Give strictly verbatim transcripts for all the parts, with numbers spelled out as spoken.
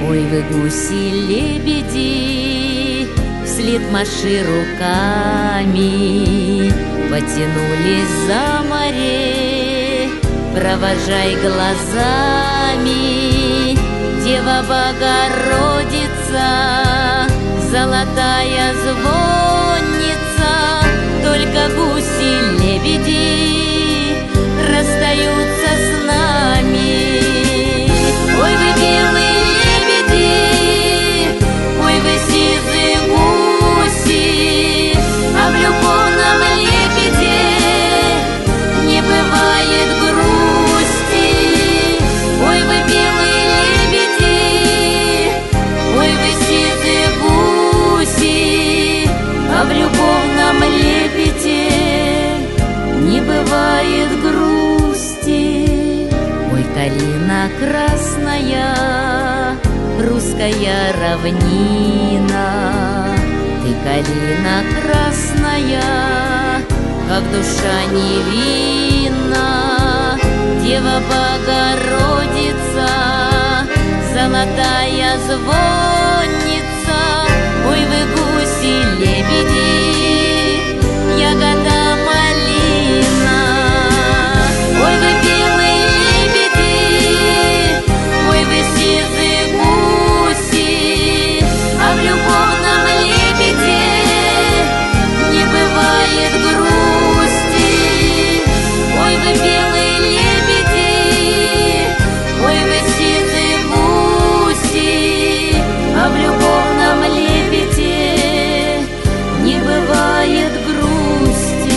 Ой, вы гуси-лебеди, вслед маши руками, потянулись за море, провожай глазами. Дева Богородица, золотая звонница, только гуси-лебеди расстаются с нами. Ой, вы белые лебеди, ой, вы сизые гуси, а в любовном лебеде не бывает грусти. Ой, вы белые лебеди, ой, вы сизые гуси, а в любовном лебеде не бывает грусти. Ой, калина красная, русская равнина, ты калина красная, как душа невинна. Дева Богородица, золотая звонница, ой, вы гуси-лебеди, ягода малина. Ой, вы белые лебеди, ой, вы сизые гуси, а в любовном лебеде не бывает грусти. Ой, вы белые лебеди, ой, вы сизые гуси, а в любовном лебеде не бывает грусти.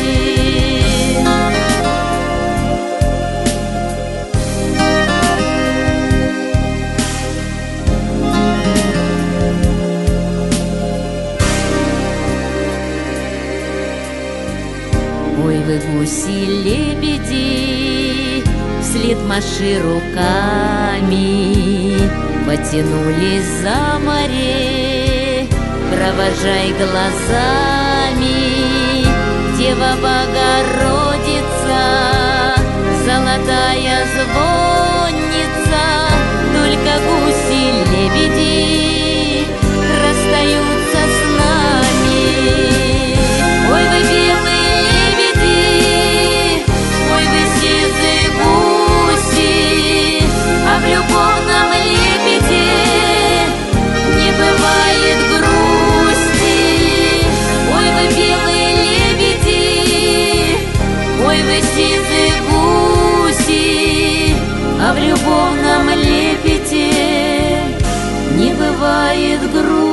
Ой, вы гуси-лебеди, вслед маши руками, потянулись за море, провожай глазами. Дева Богородица, золотая звонница, только гуси-лебеди расстаются с нами. Ой, вы белые лебеди, ой, вы сизые гуси, а в любовном лебеде не бывает грусти. Ой, вы белые лебеди, ой, вы сизые гуси, а в любовном лебеде не бывает грусти.